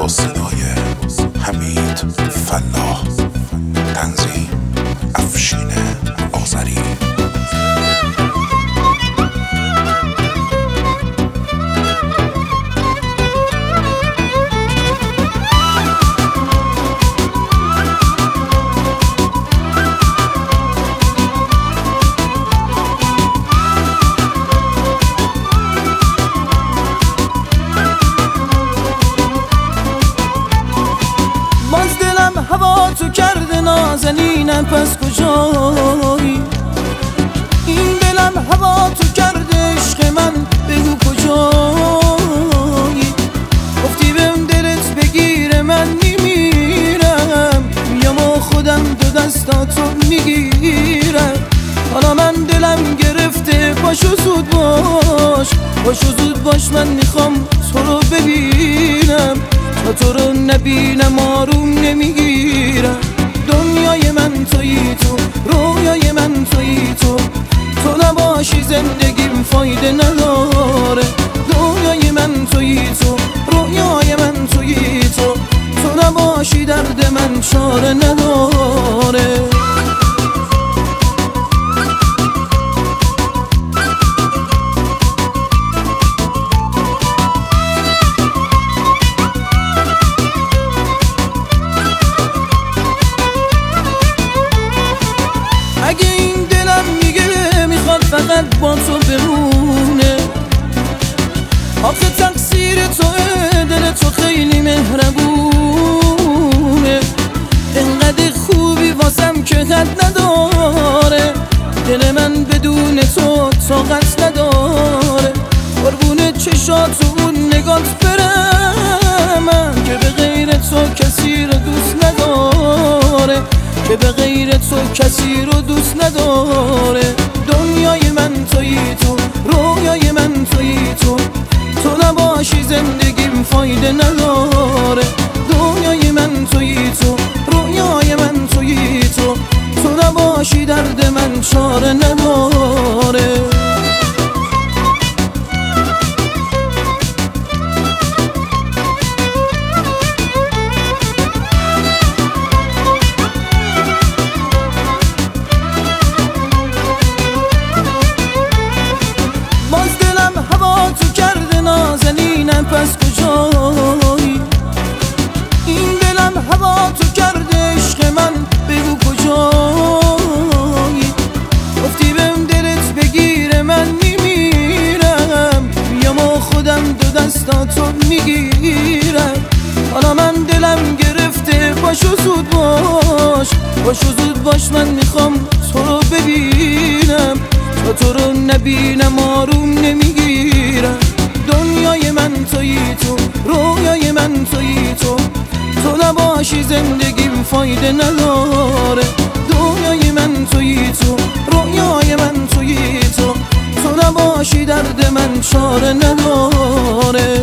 با صدای حمید فلاح، تنظیم افشین آذری. هوا تو کرده نازنینم، پس کجایی؟ این دلم هوا تو کرده عشق من، بگو کجایی؟ گفتی بهم دلت بگیره من میمیرم، میام و خودم دو دستاتو میگیرم. حالا من دلم گرفته، پاشو زود باش، پاشو زود باش، من میخوام تو رو ببینم. تا تو رو نبینم آروم نمیگیرم. دنیای من تویی تو، رویای من تویی تو، تو نباشی زندگیم فایده نداره. دنیای من تویی تو، رویای من تویی تو، تو نباشی درد من چاره نداره. اگه این دلم میگه میخواد فقط با تو بمونه، آخه تقصیر توه، دل تو خیلی مهربونه. انقدر خوبی واسم که حد نداره، دل من بدون تو طاقت نداره. قربون چشات و اون نگات برم من، که به غیر تو کسی رو دوست نداره، که به غیر تو کسی رو دوست نداره. دنیای من تویی تو، رویای من تویی تو، تو نباشی زندگیم فایده نداره. دنیای من تویی تو، رویای من تویی تو، تو نباشی درد من چاره نداره. تو کرده نازنینم، پس کجایی؟ این دلم هوا تو کرده عشق من، بگو کجایی؟ گفتی بهم دلت بگیره من میمیرم، میام و خودم دو دستاتو میگیرم. حالا من دلم گرفته، پاشو زود باش، پاشو زود باش، من میخوام تو رو ببینم. تا تو رو نبینم آروم نمیگیرم. دنیای من تویی تو، رویای من تویی تو، تو نباشی زندگیم فایده نداره. دنیای من تویی تو، رویای من تویی تو، تو نباشی درد من چاره نداره.